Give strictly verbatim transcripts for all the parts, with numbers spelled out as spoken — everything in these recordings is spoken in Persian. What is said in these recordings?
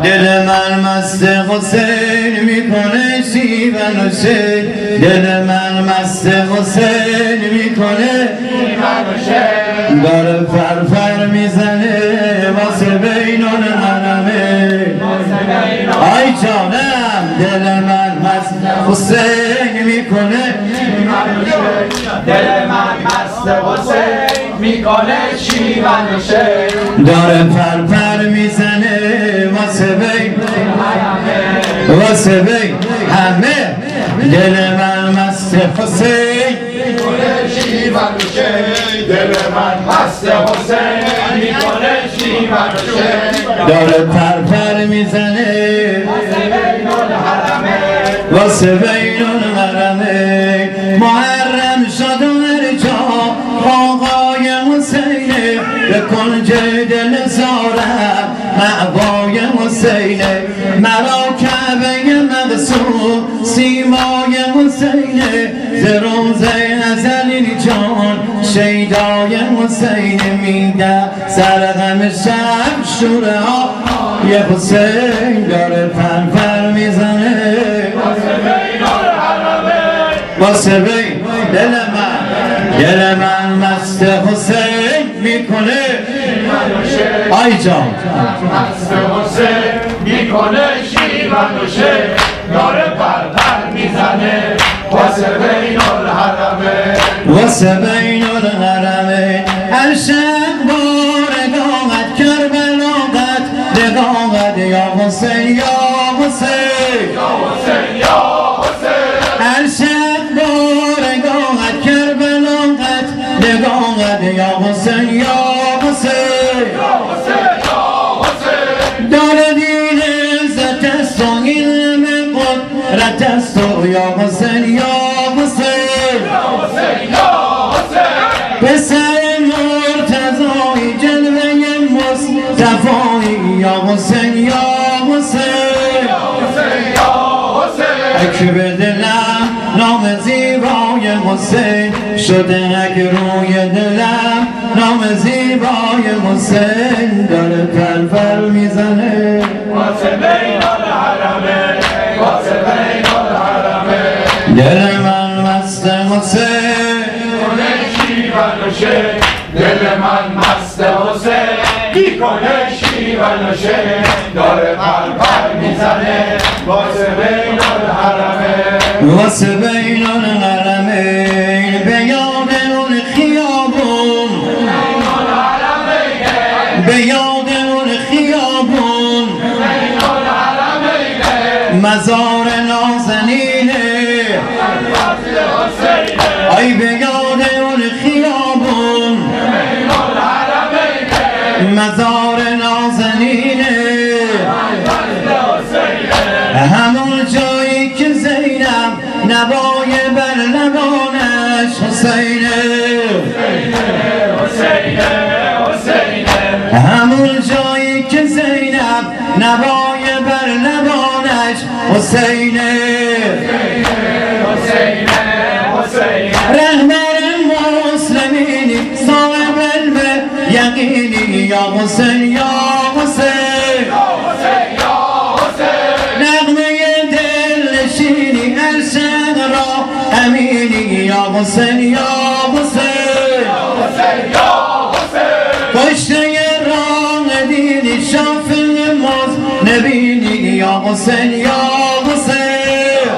دل من مست حسین میکنه شیون و شیر دل من مست حسین میکنه شیون و شیر داره فرفر میزنه واسه بین الحرمین آی جانم دل من مست حسین میکنه دل من مست حسین میکنه شیون و شیر داره فرفر میزنه واسه بین واسه بین همه دل من مست حسین میکنه شیون و شیر دل من مست حسین میکنه شیون و شیر داره فرفر میزنه واسه بین الحرمین محرم شد و هر جا آقای حسینه به کنج دل زارم مأوای حسینه مرا کعبه مقصود سیمای حسینه ز روضه ازلی جان شیدای حسینه میده سرغم شب شوره ها یه حسین داره فرفر میزنه واسه بین دل من دل من مست حسین میکنه آی جان مست حسین میکنه شیون و شیر داره پرپر میزنه واسه بین الحرمین واسه بین الحرمین هر شب بارگاهت کربلاغت نگاهت یا حسین یا حسین یا حسین یا حسین هر شب بارگاهت کربلاغت نگاهت یا حسین یا حسین یا حسین یا حسین داره دین عزت است و علم قدرت است و یا حسین یا حسین یا حسین یا حسین پسر مرتضایی جلوه مصطفایی یا حسین یا حسین یا حسین یا حسین اک به دلم نام زیبای حسین شده اک روی دلم نام زیبای حسین داره فرفر میزنه واسه بین الحرمین واسه بین الحرمین دل من مست حسین میکنه شیون و شیر دل من مست حسین میکنه شیون و شیر داره پرپر میزنه واسه بین الحرمین واسه بین الحرمین به یاد اون خیابون به یاد اون خیابون مزار نازنینه ای به یاد اون خیابون مزار نازنینه همون جایی که زینب نوای بر لبانش حسینه همون جایی که زینب نوای بر لبانش حسینه رهبر مسلمینی صاحب علم یقینی یا حسین یا حسین نغمه دل نشینی عرشق را امینی یا حسین یا حسین کشته راه دینی شافل مز نبینی یا حسین یا حسین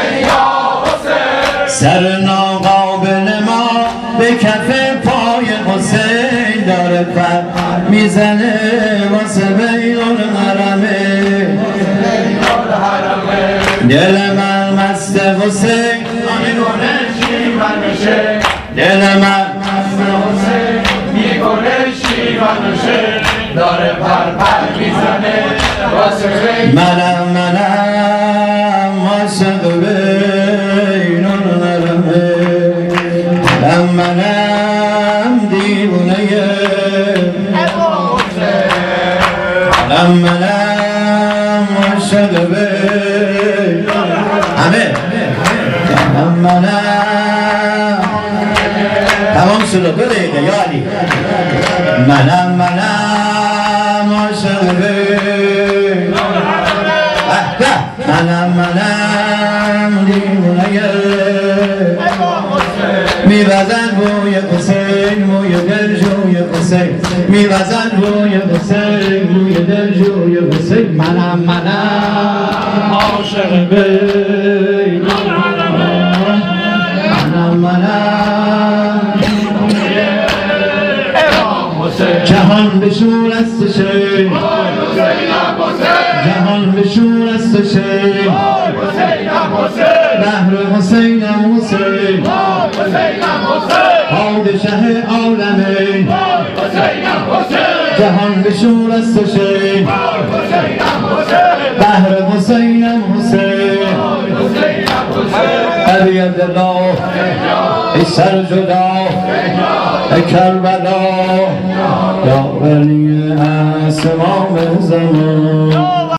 سر ناقابل ما به کف پای حسین داره پر میزنه واسه بین الحرمین دل من مست حسین دل من مست حسین میکنه شیون و شیر داره پرپر میزنه واسه بین منم منم عاشق بین الحرمین منم منم دیوانه منم منم عاشق بین همه منم منم تمام شد دو دقیقه یا علی منم منم عاشق بین حسین منم منم عاشق بی منم منم جهان به شور است شی جهان به شور است شی بهر حسینم حسین پادشه عالمی جهان به شور است شی بهر حسینم حسین علی عبدالله ای سر جدا ای کربلا یا ولی اسمام زمان